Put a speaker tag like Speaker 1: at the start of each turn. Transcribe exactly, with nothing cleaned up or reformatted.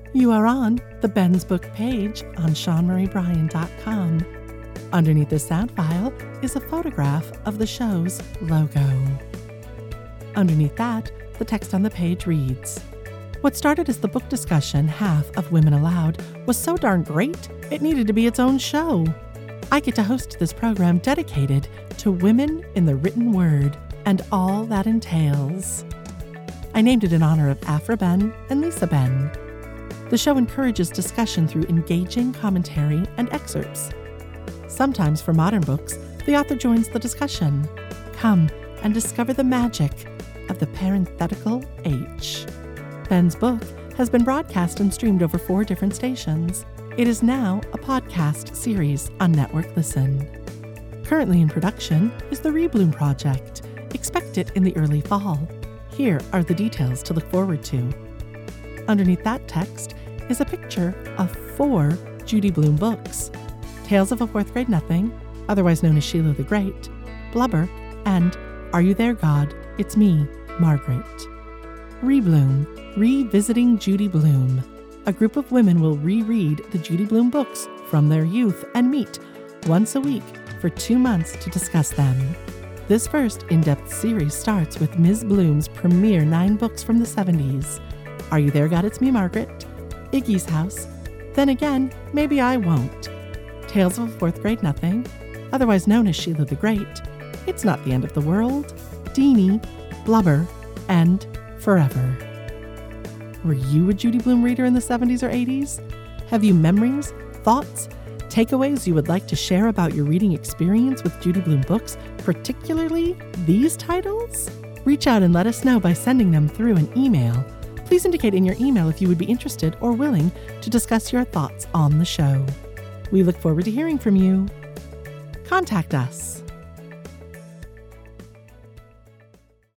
Speaker 1: You are on the Ben's Book page on Sean Marie Bryan dot com. Underneath this sound file is a photograph of the show's logo. Underneath that, the text on the page reads, "What started as the book discussion half of Women Aloud was so darn great, it needed to be its own show. I get to host this program dedicated to women in the written word and all that entails. I named it in honor of Aphra Behn and Lisa Behn. The show encourages discussion through engaging commentary and excerpts. Sometimes for modern books, the author joins the discussion. Come and discover the magic of the parenthetical H." Ben's Book has been broadcast and streamed over four different stations. It is now a podcast series on Network Listen. Currently in production is the Rebloom Project. Expect it in the early fall. Here are the details to look forward to. Underneath that text is a picture of four Judy Blume books: Tales of a Fourth Grade Nothing, otherwise known as Sheila the Great, Blubber, and Are You There, God? It's Me, Margaret. Rebloom, Revisiting Judy Blume. A group of women will reread the Judy Blume books from their youth and meet once a week for two months to discuss them. This first in-depth series starts with Miz Blume's premier nine books from the seventies. Are You There, God? It's Me, Margaret, Iggy's House, Then Again, Maybe I Won't, Tales of a Fourth Grade Nothing, otherwise known as Sheila the Great, It's Not the End of the World, Deanie, Blubber, and Forever. Were you a Judy Blume reader in the seventies or eighties? Have you memories, thoughts, takeaways you would like to share about your reading experience with Judy Blume books, particularly these titles? Reach out and let us know by sending them through an email. Please indicate in your email if you would be interested or willing to discuss your thoughts on the show. We look forward to hearing from you. Contact us.